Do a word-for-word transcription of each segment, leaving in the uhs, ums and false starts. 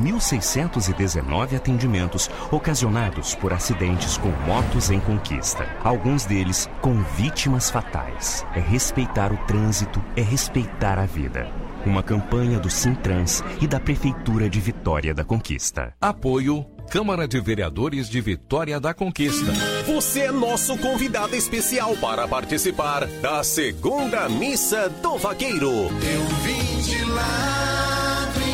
mil seiscentos e dezenove atendimentos ocasionados por acidentes com motos em Conquista. Alguns deles com vítimas fatais. É respeitar o trânsito, é respeitar a vida. Uma campanha do Sintrans e da Prefeitura de Vitória da Conquista. Apoio Câmara de Vereadores de Vitória da Conquista. Você é nosso convidado especial para participar da segunda missa do Vaqueiro. Eu vim de lá do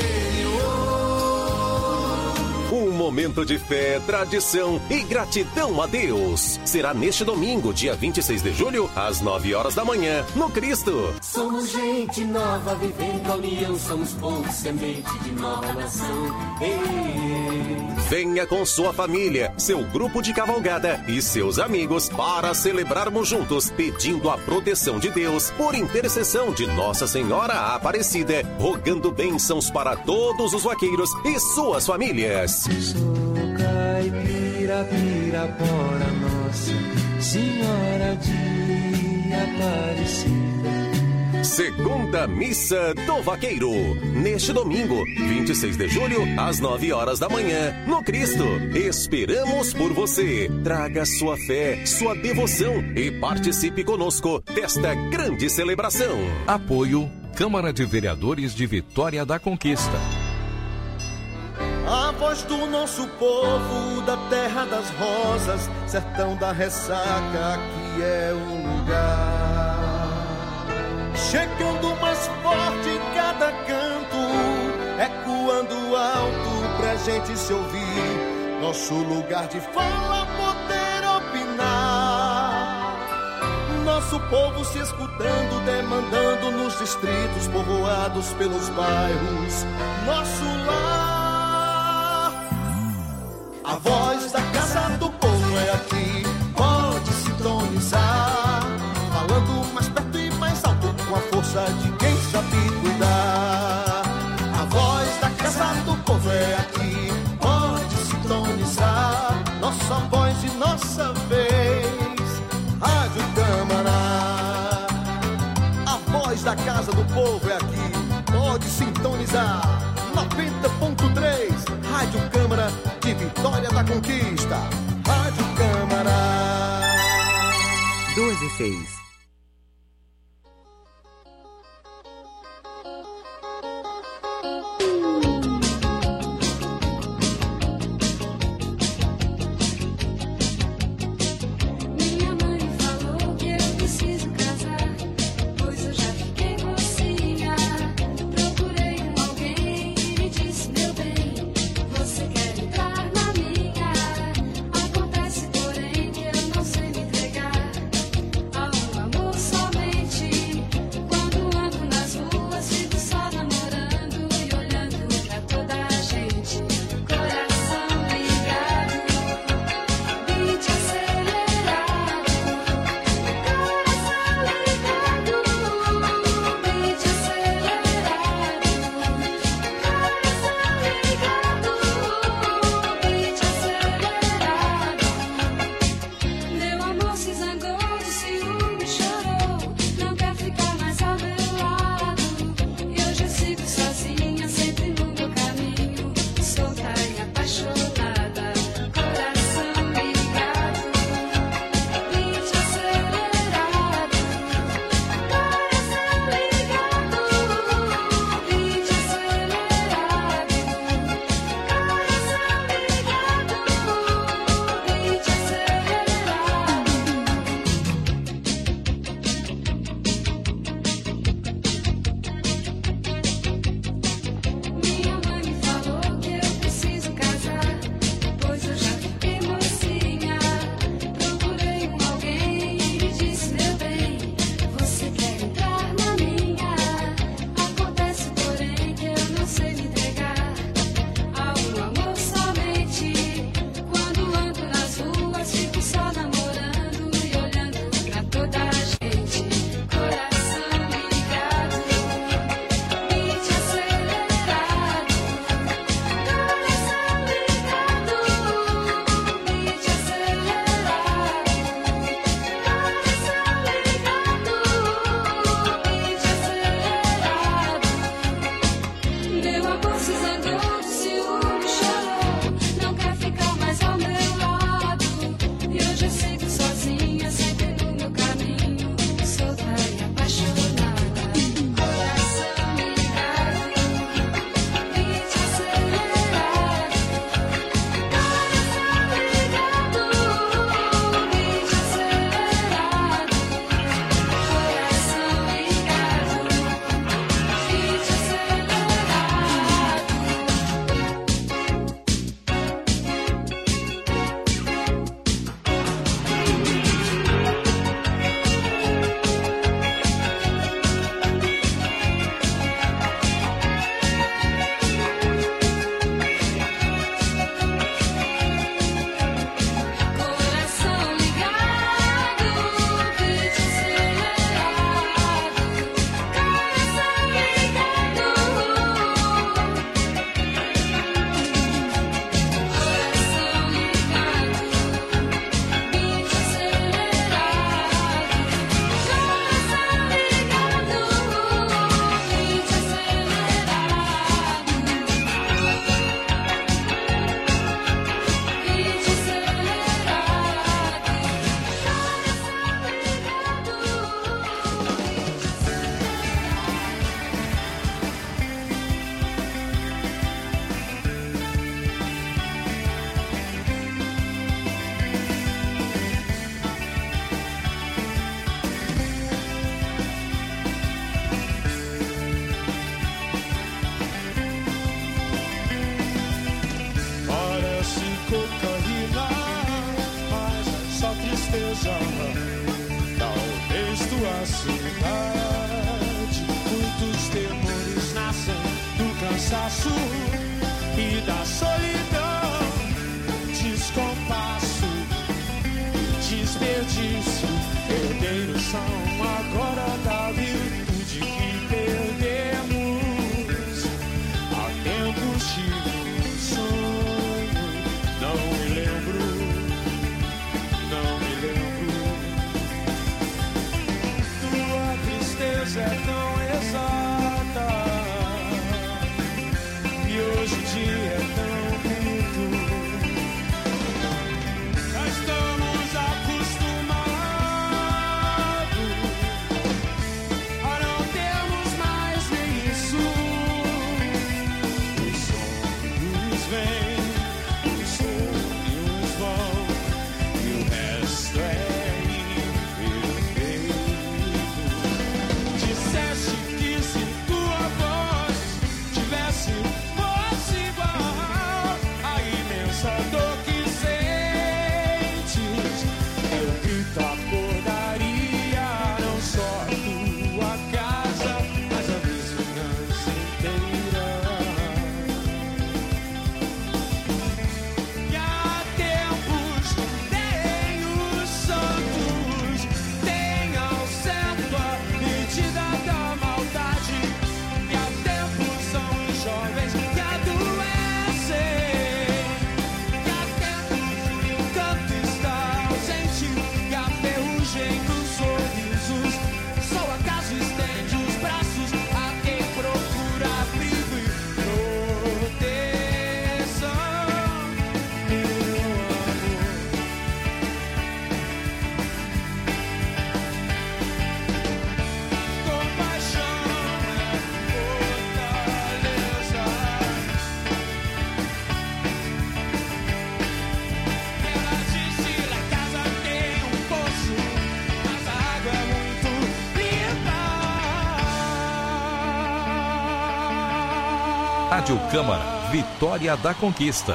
interior. Um momento de fé, tradição e gratidão a Deus. Será neste domingo, dia vinte e seis de julho, às nove horas da manhã, no Cristo. Somos gente nova, vivendo a união, somos povo, semente de nova nação. Ei, ei. Venha com sua família, seu grupo de cavalgada e seus amigos para celebrarmos juntos, pedindo a proteção de Deus por intercessão de Nossa Senhora Aparecida, rogando bênçãos para todos os vaqueiros e suas famílias. Sou caipira, Pirapora, Nossa Senhora de Aparecida. Segunda Missa do Vaqueiro, neste domingo, vinte e seis de julho, às nove horas da manhã, no Cristo. Esperamos por você. Traga sua fé, sua devoção e participe conosco desta grande celebração. Apoio Câmara de Vereadores de Vitória da Conquista. A voz do nosso povo, da terra das rosas, sertão da ressaca, aqui é o lugar. Chegando mais forte em cada canto, ecoando alto pra gente se ouvir. Nosso lugar de fala, poder opinar. Nosso povo se escutando, demandando nos distritos, povoados pelos bairros. Nosso lar. A voz da casa do povo é aqui, pode sintonizar. Falando mais perto e mais alto, com a força de quem sabe cuidar. A voz da casa do povo é aqui, pode sintonizar. Nossa voz e nossa vez, Rádio Câmara. A voz da casa do povo é aqui, pode sintonizar. noventa ponto três, Rádio Câmara de Vitória da Conquista. Rádio Câmara. doze e seis. Acontece, porém, que eu não sei me entregar. casa, talvez tua cidade. Muitos temores nascem do cansaço e da solidão, descompasso e desperdício. Herdeiros são agora da virtude que perdemos. Há tempos tive um sonho, não me lembro, não me lembro. Tua tristeza é tão exata e hoje em dia é tão bonito. Já estamos acostumados a não termos mais nem isso. Os sonhos vêm, os sonhos vão e o resto é imperfeito. Disseste que se tua voz tivesse fosse igual à imensa dor que sentes, eu grito acordaria não só a tua casa, mas a vizinhança inteira. E há tempos tem os santos, tem ao certo a medida da maldade. E há tempos são os jovens que adoecem. E há tempos o encanto está ausente e a ferrugem dos sorrisos. Só o acaso estende os braços a quem procura abrigo e proteção. Meu amor, compaixão é fortaleza. Ela disse: lá em casa tem um poço, mas a água é muito limpa. Rádio Câmara, Vitória da Conquista.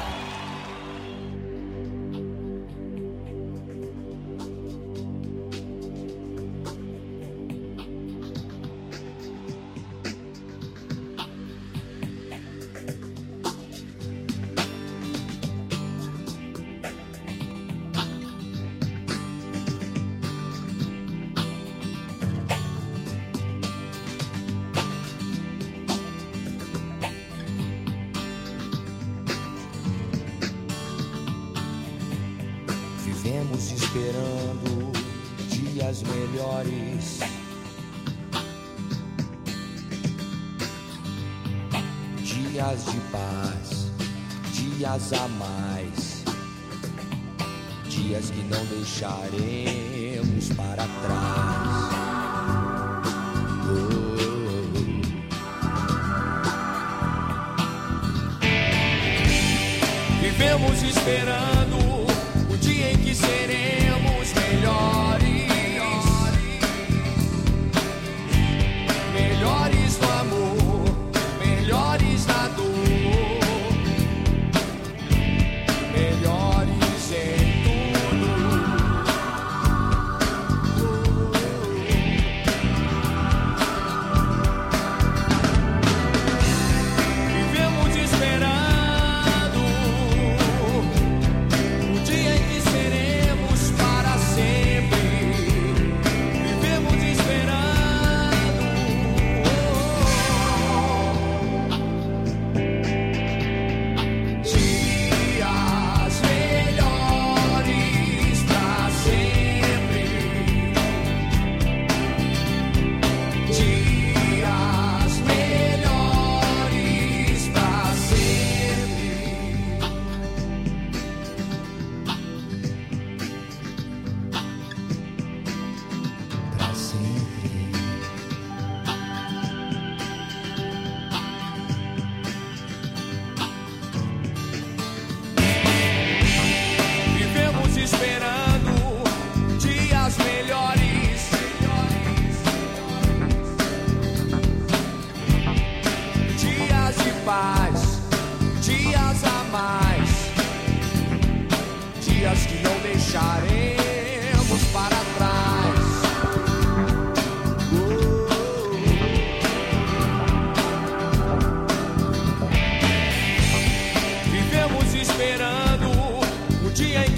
Vivemos esperando dias melhores. Dias de paz, dias a mais. Dias que não deixaremos para trás. Oh. Vivemos esperando o dia em que seremos melhores. Melhores no amor, melhores na dor, melhores em tudo. Vivemos esperando o dia em que seremos para sempre. Vivemos esperando dias melhores para sempre. Dias melhores para sempre. Pra sempre. Vivemos esperando dias melhores. Dias de paz, dias a mais. Dias que não deixaremos para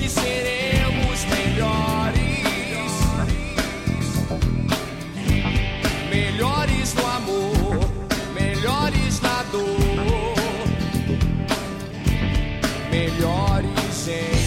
que seremos melhores, melhores no amor, melhores na dor, melhores em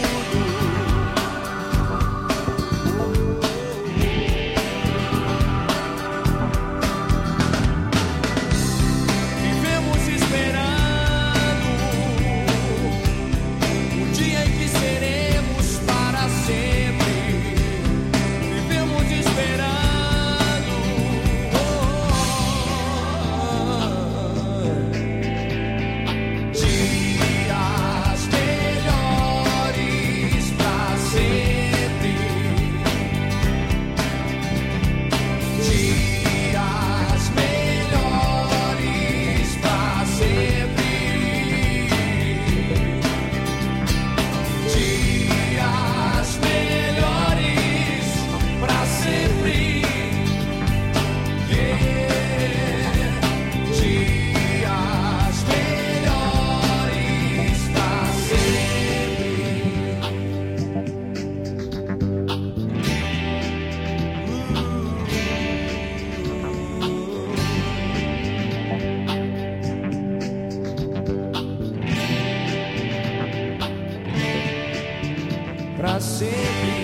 pra sempre.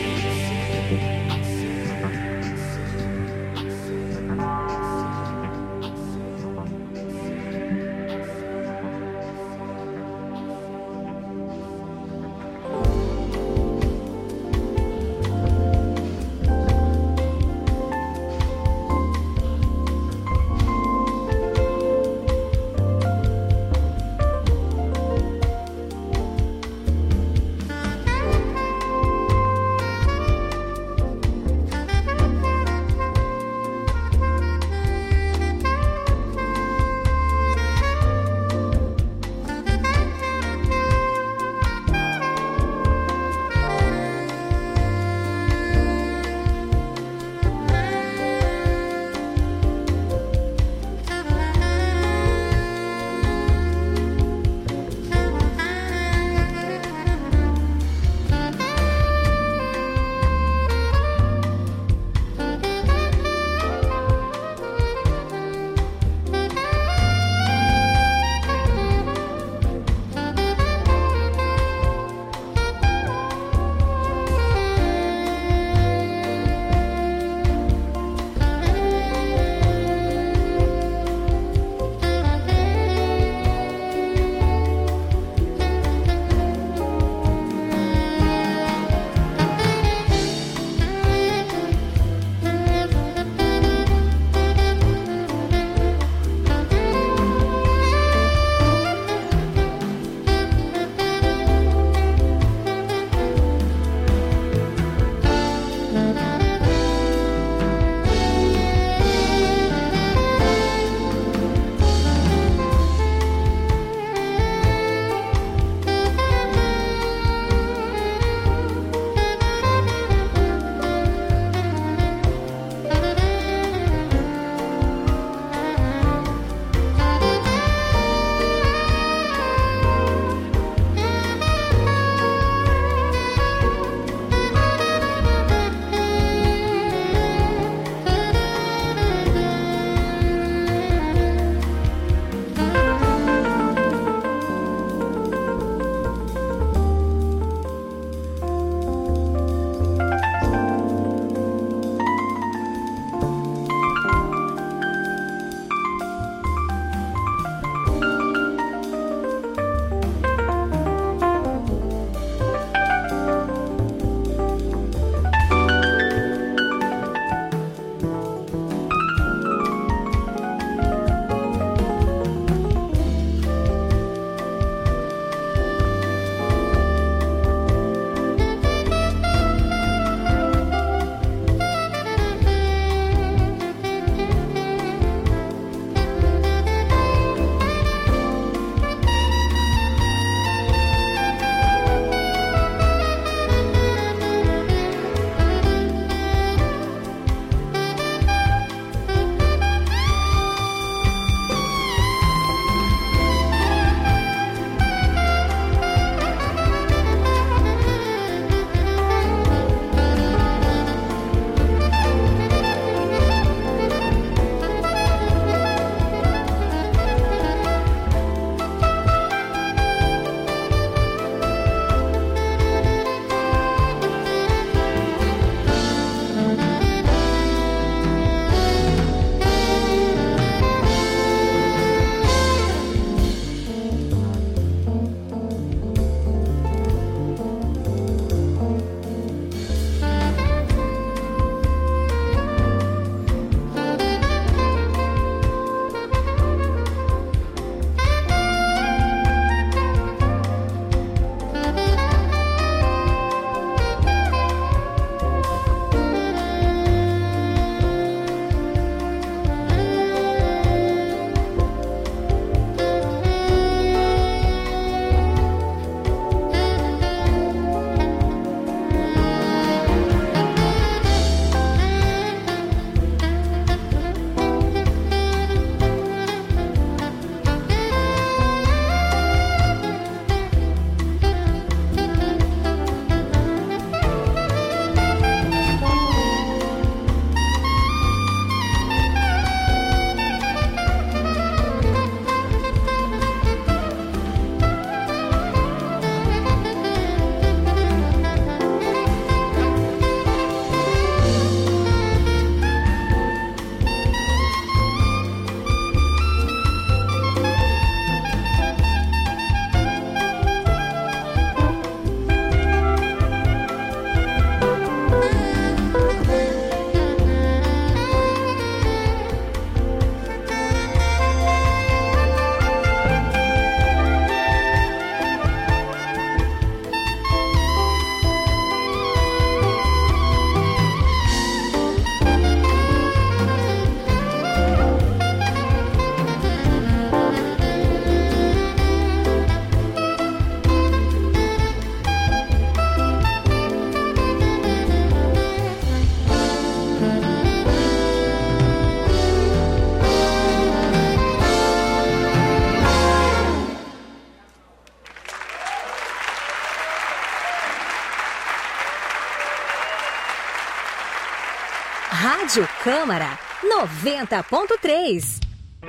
Rádio Câmara noventa ponto três.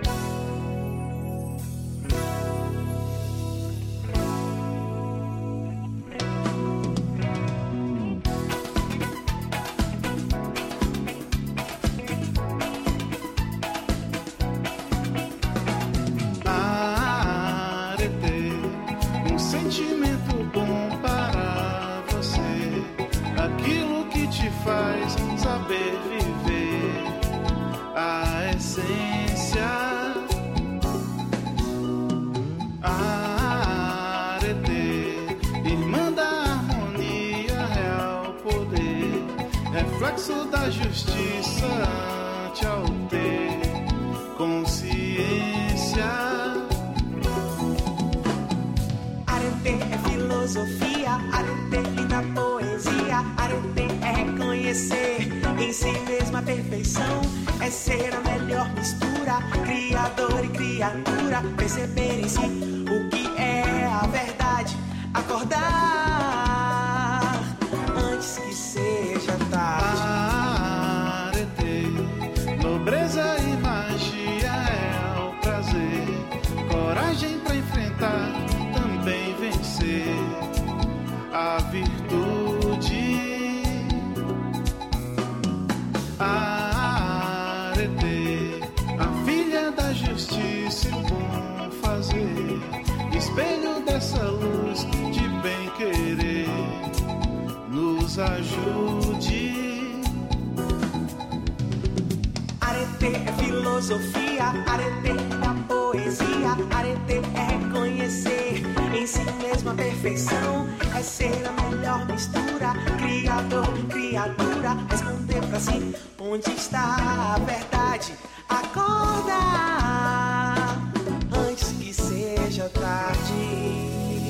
Reflexo da justiça ante ao ter consciência. Arete é filosofia, arete linda poesia, arete é reconhecer em si mesma a perfeição, é ser a melhor mistura, criador e criatura, perceber em si o que é a verdade, acordar antes que seja tarde. Arete, nobreza e magia é o prazer, coragem pra enfrentar, também vencer a virtude. Arete, a filha da justiça e o bom fazer, espelho dessa luz de bem querer, nos ajude. Arete é filosofia, arete da poesia, arete é reconhecer em si mesma a perfeição, é ser a melhor mistura, criador, criatura, responder pra si onde está a verdade, acordar antes que seja tarde.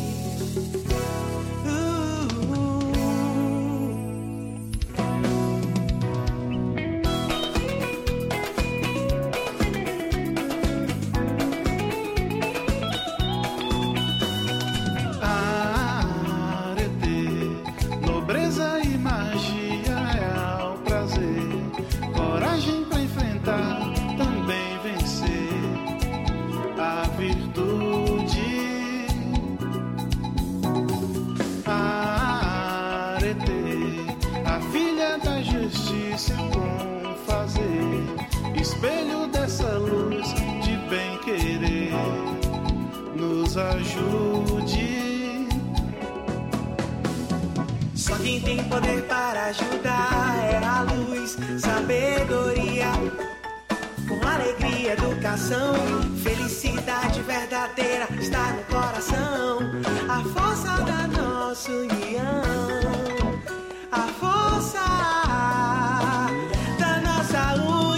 Espelho dessa luz de bem querer, nos ajude. Só quem tem poder para ajudar é a luz, sabedoria, com alegria, educação, felicidade verdadeira está no coração. A força da nossa união, a força da nossa união.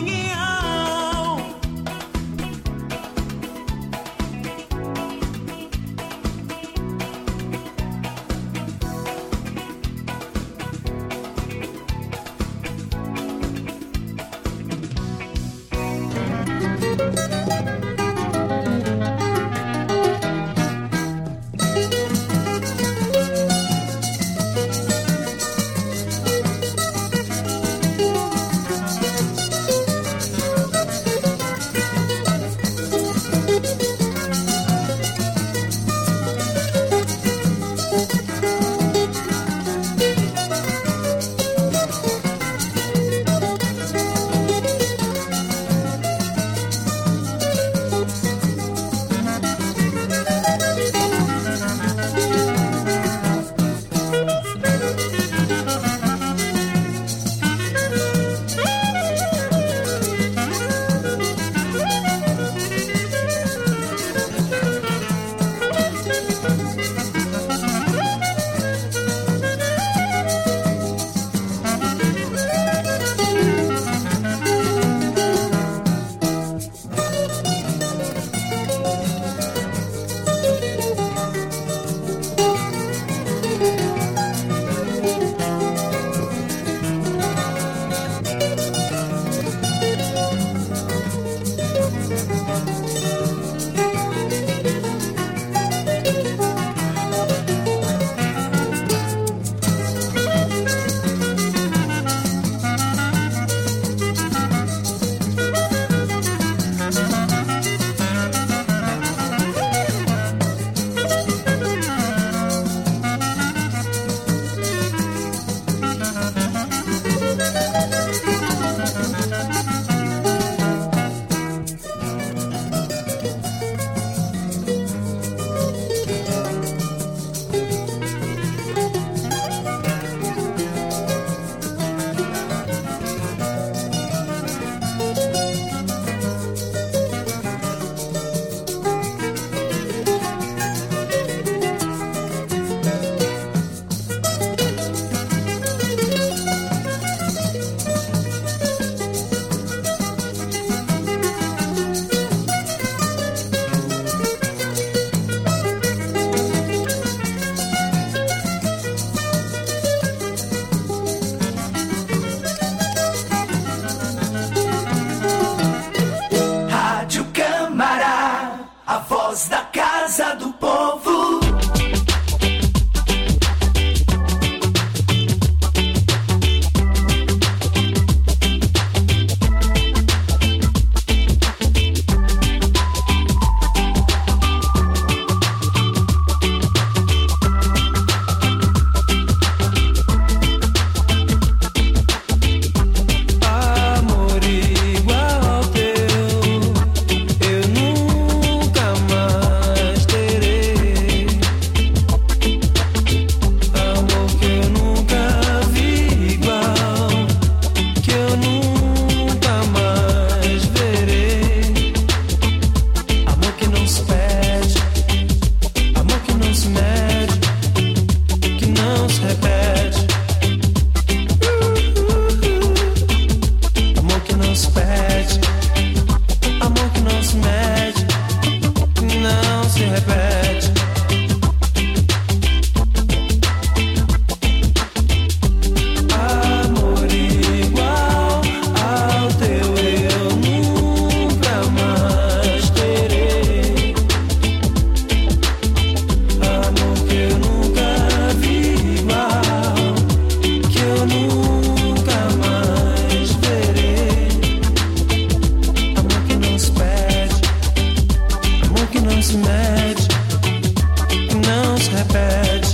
não se repete.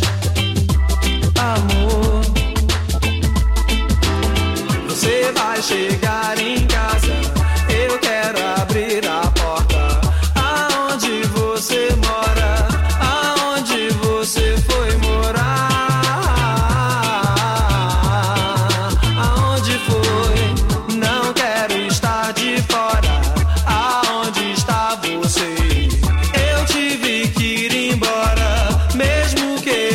Amor, você vai chegar em casa, eu quero abrir a porta. Aonde você mora? Aonde você foi morar? Aonde foi? Não quero estar de fora. Aonde está você? Eu tive que ir embora, mesmo que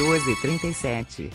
doze e trinta e sete.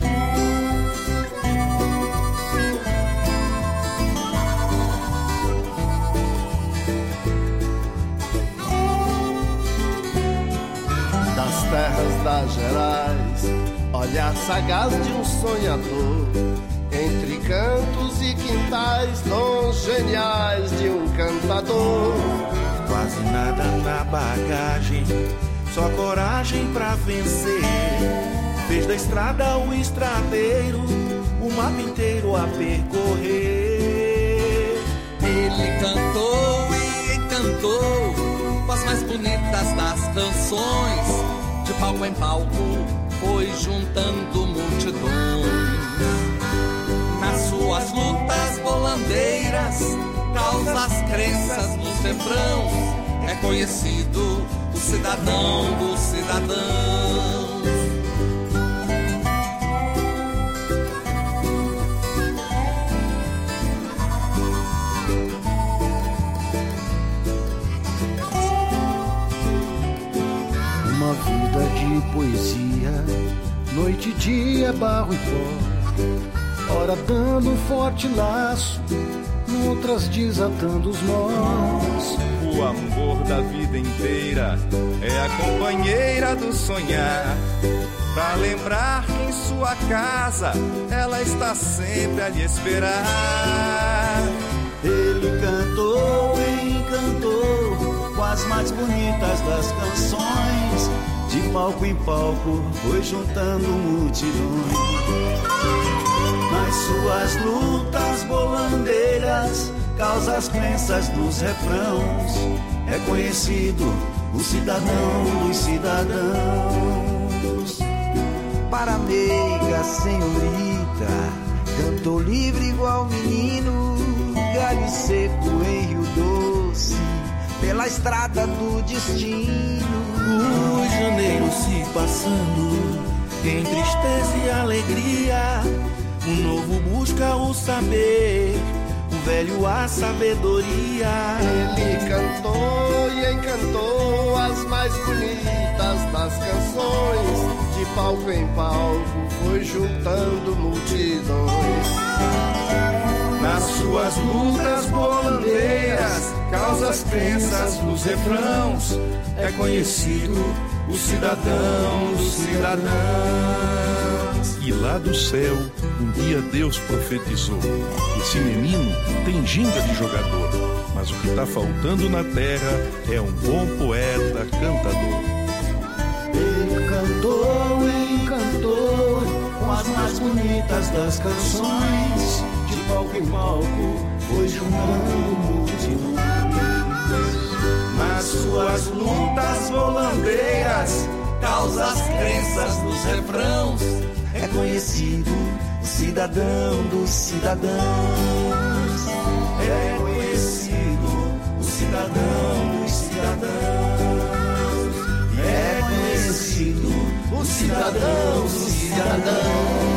Das terras das Gerais, olhar sagaz de um sonhador, entre cantos e quintais, dons geniais de um cantador. Quase nada na bagagem, só coragem pra vencer. Fez da estrada o estradeiro, o mapa inteiro a percorrer. Ele cantou e encantou com as mais bonitas das canções. De palco em palco foi juntando multidões. Nas suas lutas bolandeiras, causas, crenças nos refrãos, é conhecido o cidadão dos cidadãos. Uma vida de poesia, noite e dia, barro e pó, ora dando um forte laço, outras desatando os nós. O amor da vida inteira é a companheira do sonhar, pra lembrar que em sua casa ela está sempre a lhe esperar. Ele cantou e encantou com as mais bonitas das canções. De palco em palco foi juntando multidões. Nas suas lutas bolandeiras, causas, crenças nos refrãos, é conhecido o cidadão dos cidadãos. Para a meiga senhorita, cantou livre igual menino, galho seco em Rio Doce, pela estrada do destino. O janeiro se passando, em tristeza e alegria, o novo busca o saber, o velho a sabedoria. Ele cantou e encantou as mais bonitas das canções. De palco em palco foi juntando multidões. Nas suas lutas bolandeiras, causas, crenças nos refrãos, é conhecido o cidadão dos cidadãos. E lá do céu, um dia Deus profetizou: esse menino tem ginga de jogador, mas o que tá faltando na terra é um bom poeta cantador. Ele cantou e encantou com as mais bonitas das canções. De palco em palco foi juntando multidões. Nas suas lutas bolandeiras, causas, crenças nos refrãos, é conhecido o cidadão dos cidadãos. É conhecido o cidadão dos cidadãos. É conhecido o cidadão dos cidadãos.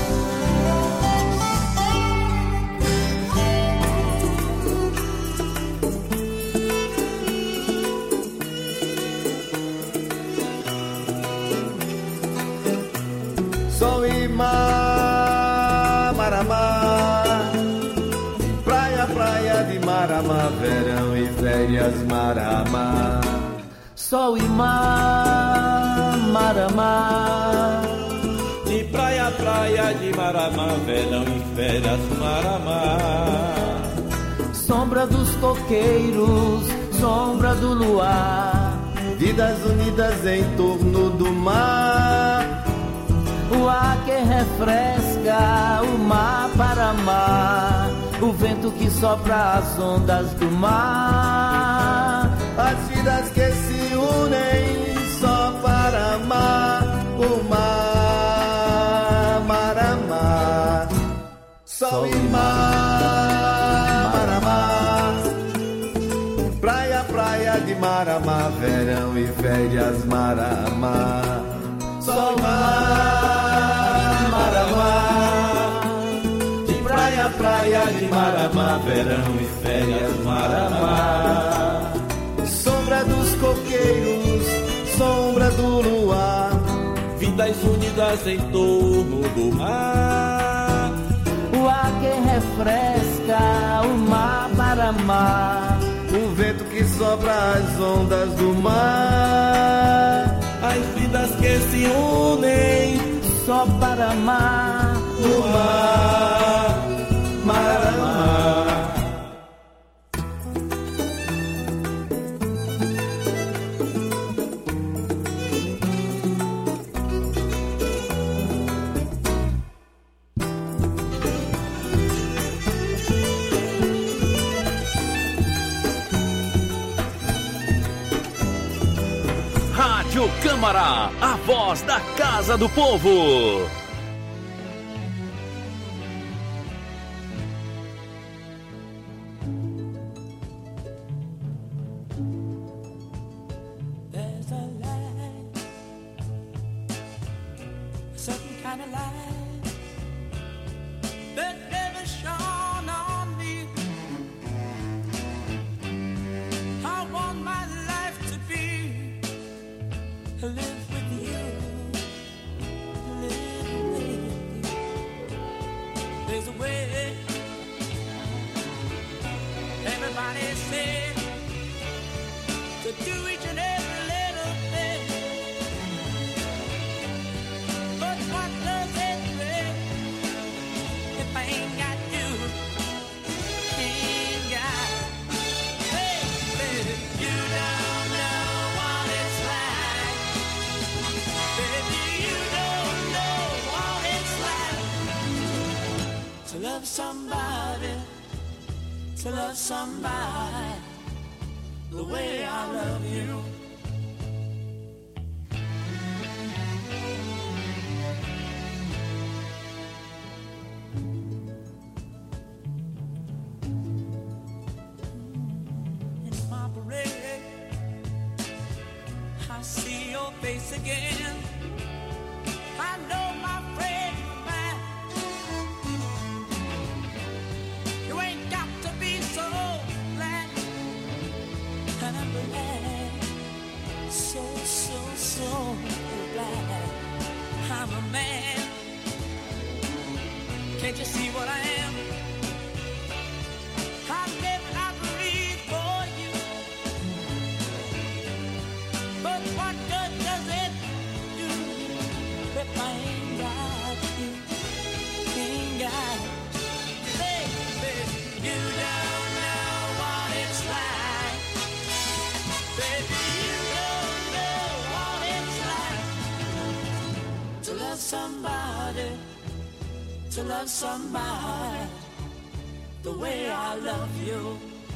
Sol e mar, Maramá, praia, praia de Maramá, verão e férias, Maramá. Sol e mar, Maramá, de praia, praia de Maramá, verão e férias, Maramá. Sombra dos coqueiros, sombra do luar, vidas unidas em torno do mar. O ar que refresca, o mar para mar, o vento que sopra as ondas do mar. As vidas que se unem só para amar, o mar, Maramá. Sol e mar, Maramá, praia, praia de Maramá, verão e férias, Maramá. Sol e mar, Maramá, de praia, praia de Maramá, verão e férias, Maramá. Sombra dos coqueiros, sombra do luar, vidas unidas ondas em torno do mar. O ar que refresca o mar para mar. O vento que sopra as ondas do mar. As vidas que se unem só para amar. No mar, mar a mar. Rádio Câmara, a voz da Casa do Povo. There's a light, a certain kind of light that never shone on me. I want my life to be live with you, live with you. There's a way. Everybody said to do each and every little thing, but what does it bring if I ain't got you? Ain't got. Hey, baby, you don't know what it's like. Baby, you don't know what it's like to love somebody, to love somebody the way I love you. In my parade, I see your face again. I know my friend man, you ain't got to be so glad. And I'm glad, so, so, so glad I'm a man. Can't you see what I am? I live and I breathe for you. But what good does it do if I ain't got you? Ain't got you. Baby, you don't know what it's like. Baby, you don't know what it's like to love somebody, to love somebody the way I love you.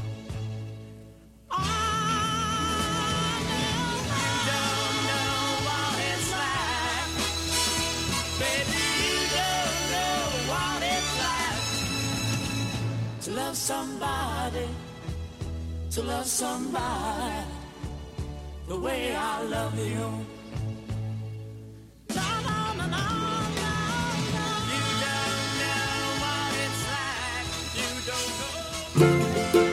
To love somebody, to love somebody the way I love you. No, no, no, no, no, no. You don't know what it's like. You don't know.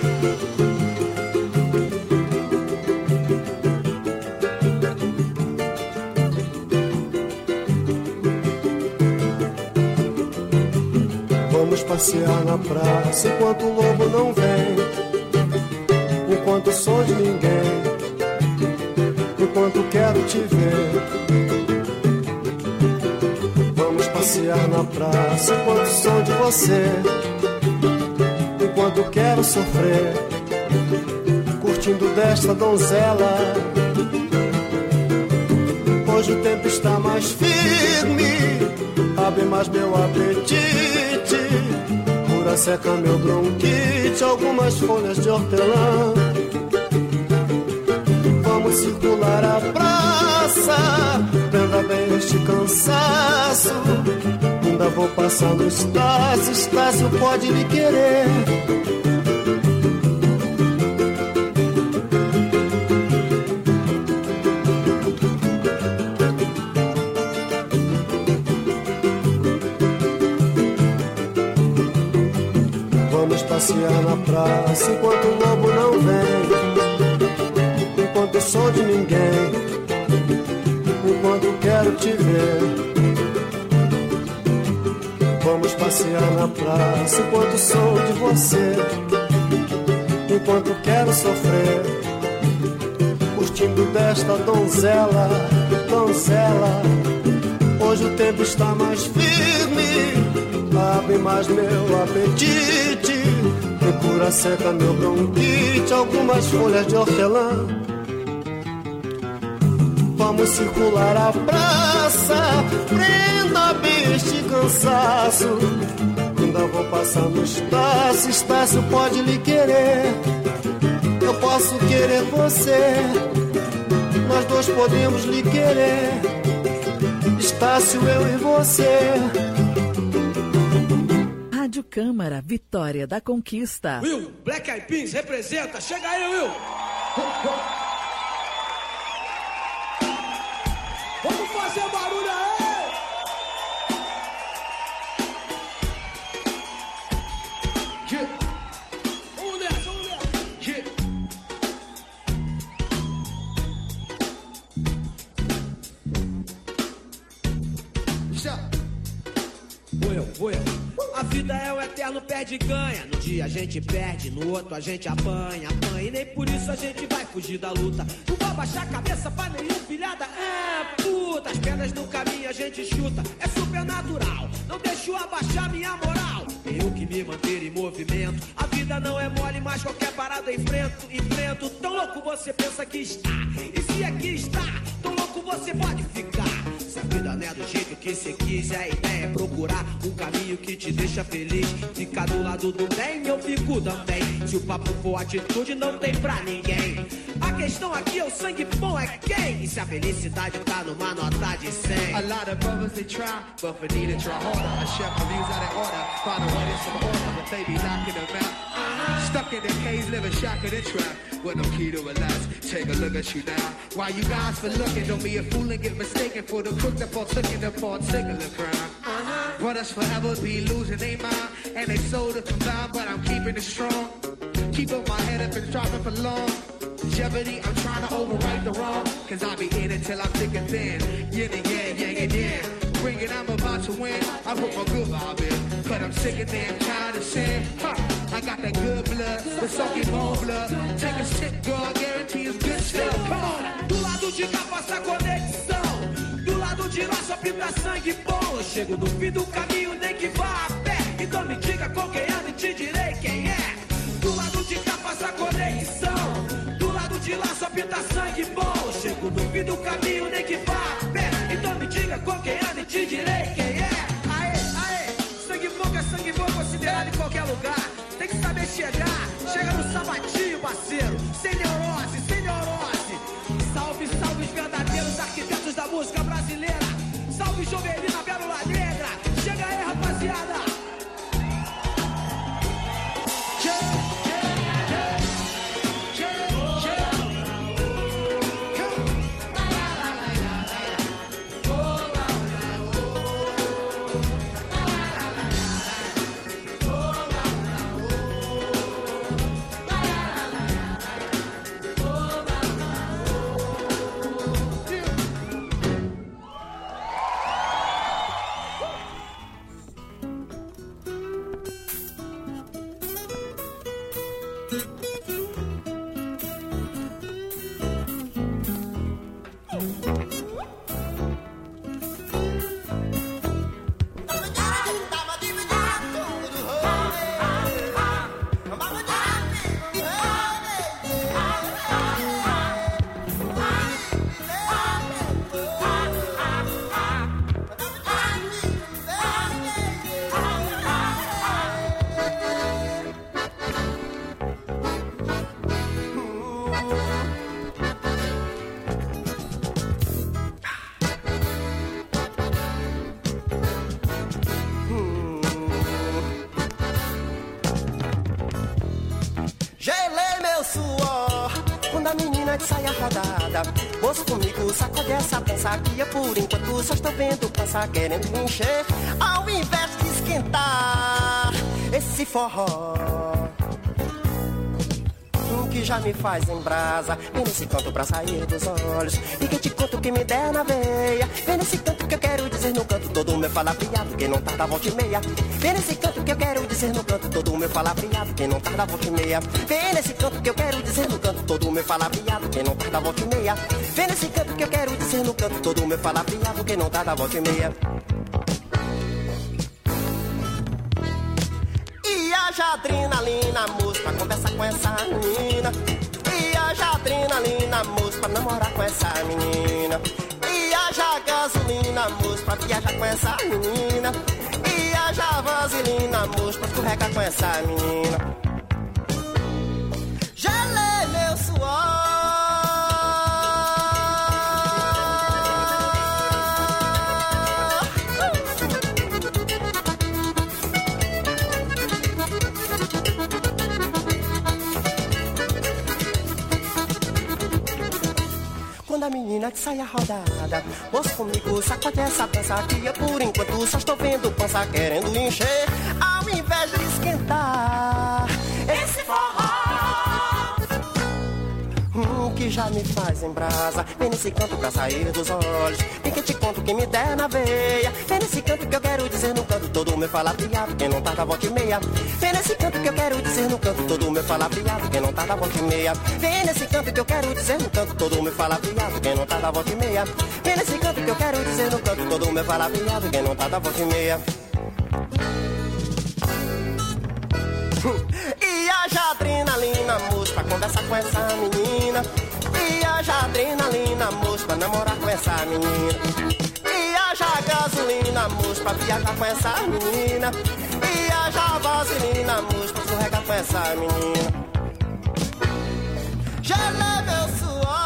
Vamos passear na praça enquanto o lobo não vem, enquanto o som de ninguém, enquanto quero te ver. Vamos passear na praça enquanto o som de você, enquanto quero sofrer, curtindo desta donzela. Hoje o tempo está mais firme, abre mais meu apetite, cura seca meu bronquite, algumas folhas de hortelã. Vamos circular a praça, prenda bem este cansaço. Ainda vou passar no Estácio, Estácio pode me querer. Passear na praça enquanto o lobo não vem, enquanto sou de ninguém, enquanto quero te ver. Vamos passear na praça enquanto sou de você, enquanto quero sofrer, curtindo desta donzela, donzela. Hoje o tempo está mais firme, abre mais meu apetite, procura seca meu bronquite, algumas folhas de hortelã. Vamos circular a praça, prenda bem este cansaço. Ainda vou passar no Estácio, Estácio pode lhe querer. Eu posso querer você, nós dois podemos lhe querer. Estácio, eu e você. Rádio Câmara, Vitória da Conquista. Will, Black Eyed Peas, representa. Chega aí, Will. Vamos fazer barulho aí! Yeah. Vamos nessa, vamos nessa! Yeah. Will, Will. A vida é o eterno perde e ganha. No dia a gente perde, no outro a gente apanha, apanha. E nem por isso a gente vai fugir da luta. Não vou abaixar a cabeça pra nenhum filhada. É puta, as pedras no caminho a gente chuta. É super natural, não deixo abaixar minha moral. Tenho que me manter em movimento. A vida não é mole, mas qualquer parada eu enfrento, enfrento. Tão louco você pensa que está, e se aqui está, tão louco você pode ficar. Se a vida não é do jeito que você quis, a ideia é procurar um caminho que te deixa feliz. Ficar do lado do bem, eu fico também. Se o papo for atitude, não tem pra ninguém. A questão aqui é o sangue bom é quem? E se a felicidade tá numa nota de cem? A lot of brothers they try, but for need to try harder. A chef reviews out of order, find a way to some order, but they be knocking them out. Stuck in the cage, living shock in the trap, with no key to relax. Take a look at you now. Why you guys for looking? Don't be a fool and get mistaken for the crook that partook in the particular crime. Uh-huh. Brothers forever be losing their mind, and they sold it combined, but I'm keeping it strong. Keep up my head up and striving for long. Jeopardy, I'm trying to overwrite the wrong, cause I be in it till I'm thick and thin. Yin and yang, yang and yang. Bring it, I'm about to win. I put my good vibe in, cause I'm sick of damn tired of sin. Huh. I got that good blood, the soaking bone blood. Take a sip, girl, I guarantee it's good stuff. Come on. Do lado de cá passa conexão, do lado de lá só pinta sangue bom. Eu chego no fim do caminho, nem que vá a pé. Então me diga com quem anda e te direi quem é. Do lado de cá passa conexão, do lado de lá só pinta sangue bom. Eu chego no fim do caminho, nem que vá a pé. Então me diga com quem anda e te direi quem é. Aê, aê, sangue bom que é sangue bom considerado em qualquer lugar. Tem que saber chegar, chega no sabatinho, parceiro. Sem neurose, sem neurose. Salve, salve os verdadeiros arquitetos da música brasileira. Salve Jovelina, Pérola Negra. Chega aí, rapaziada. Saia rodada, moço comigo, sacode essa dança aqui. Por enquanto só estou vendo pança querendo me encher, ao invés de esquentar esse forró. que já me faz em brasa. Vem nesse canto pra sair dos olhos, e que te conto que me der na veia. Vem nesse canto que eu quero dizer no canto todo meu palavreado, que não tarda volta e meia. Vem nesse canto que eu quero dizer no canto todo meu palavreado, que não tarda volta e meia. Vem nesse canto que eu quero dizer no canto todo meu palavreado, que não tarda volta e meia. Vem nesse canto que eu quero dizer no canto todo meu palavreado, que não tarda volta e meia. E haja adrenalina, moço, pra conversar com essa menina. E haja adrenalina, moço, pra namorar com essa menina. E haja gasolina, moço, pra viajar com essa menina. E haja vaselina, moço, pra escorregar com essa menina. Gelei meu suor. Quando a menina que sai a rodada, moço comigo, sacode essa dança que eu por enquanto só estou vendo pança querendo encher, ao invés de esquentar esse forró. Hum, que já me faz em brasa. Vem nesse canto pra sair dos olhos, vem que eu te conto que me der na veia. Vem nesse canto que eu quero dizer no canto todo meu palavreado, que não tarda volta e meia. Vem nesse canto que eu quero dizer no canto todo meu palavreado, que não tarda volta e meia. Vem nesse canto que eu quero dizer no canto todo meu palavreado, que não tarda volta e meia. Vem nesse canto que eu quero dizer no canto todo meu palavreado, que não tarda volta e meia. E haja adrenalina, moço, pra conversar com essa menina. E haja adrenalina, moço, pra namorar com essa menina. E haja gasolina, moço, pra viajar com essa menina. E haja vaselina, moço, pra escorregar com essa menina. Gelei meu suor.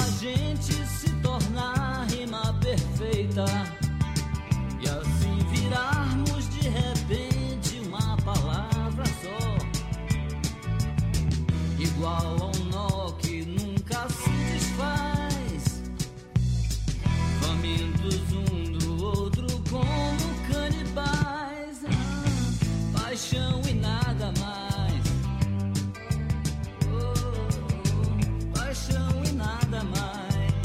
a gente se tornar rima perfeita e assim virarmos de repente uma palavra só, igual a um nó que nunca se desfaz, famintos um do outro como canibais, ah, paixão e nada mais, oh, paixão e nada mais.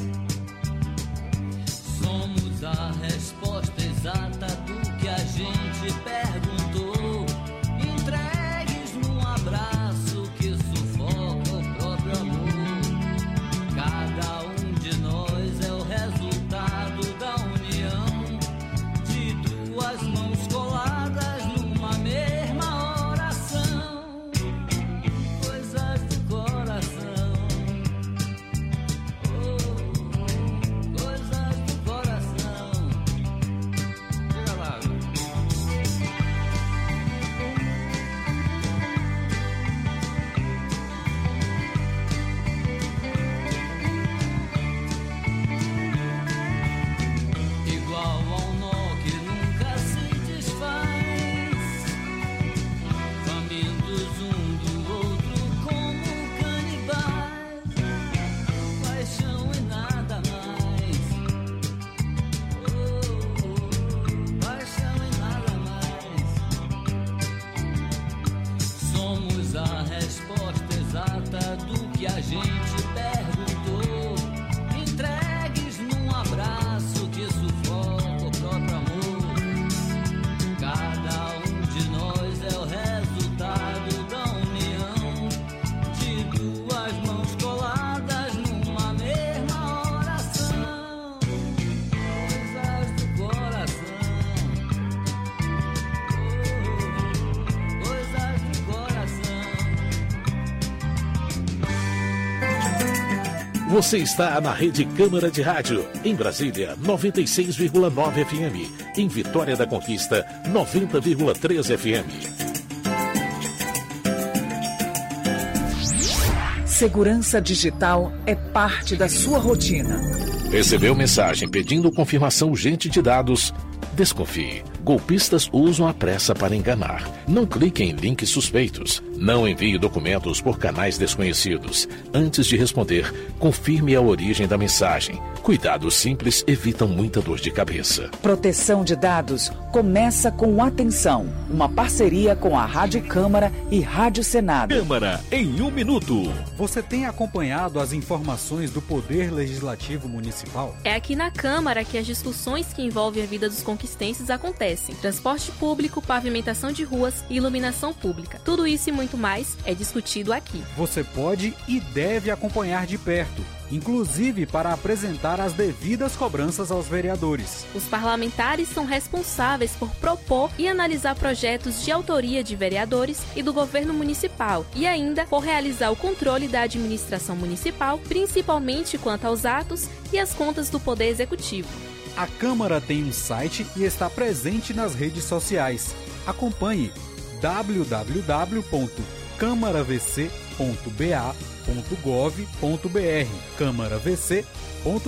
Somos a resposta exata do que a gente perguntou, entregues num abraço que sufoca o próprio amor. Cada um de nós é o resultado da união de duas mãos coladas numa mesma oração, coisas do coração, oh, coisas do coração. Chega lá. Igual a um nó que nunca se desfaz, famintos um do outro como canibais, paixão e nada mais, oh, paixão e nada mais. Somos a resposta exata do que a gente perguntou, entregues num abraço que sufoca o próprio amor. Cada um de nós é o resultado da união de duas mãos coladas numa mesma oração, coisas do coração, oh, coisas do coração. Você está na Rede Câmara de Rádio, em Brasília, noventa e seis vírgula nove F M. Em Vitória da Conquista, noventa vírgula três F M. Segurança digital é parte da sua rotina. Recebeu mensagem pedindo confirmação urgente de dados? Desconfie. Golpistas usam a pressa para enganar. Não clique em links suspeitos. Não envie documentos por canais desconhecidos. Antes de responder, confirme a origem da mensagem. Cuidados simples evitam muita dor de cabeça. Proteção de dados começa com Atenção, uma parceria com a Rádio Câmara e Rádio Senado. Câmara em um minuto. Você tem acompanhado as informações do Poder Legislativo Municipal? É aqui na Câmara que as discussões que envolvem a vida dos conquistenses acontecem. Transporte público, pavimentação de ruas e iluminação pública. Tudo isso e muito mais é discutido aqui. Você pode e deve acompanhar de perto, inclusive para apresentar as devidas cobranças aos vereadores. Os parlamentares são responsáveis por propor e analisar projetos de autoria de vereadores e do governo municipal e ainda por realizar o controle da administração municipal, principalmente quanto aos atos e as contas do Poder Executivo. A Câmara tem um site e está presente nas redes sociais. Acompanhe w w w ponto câmara v c ponto b a ponto gov ponto b r câmara v c ponto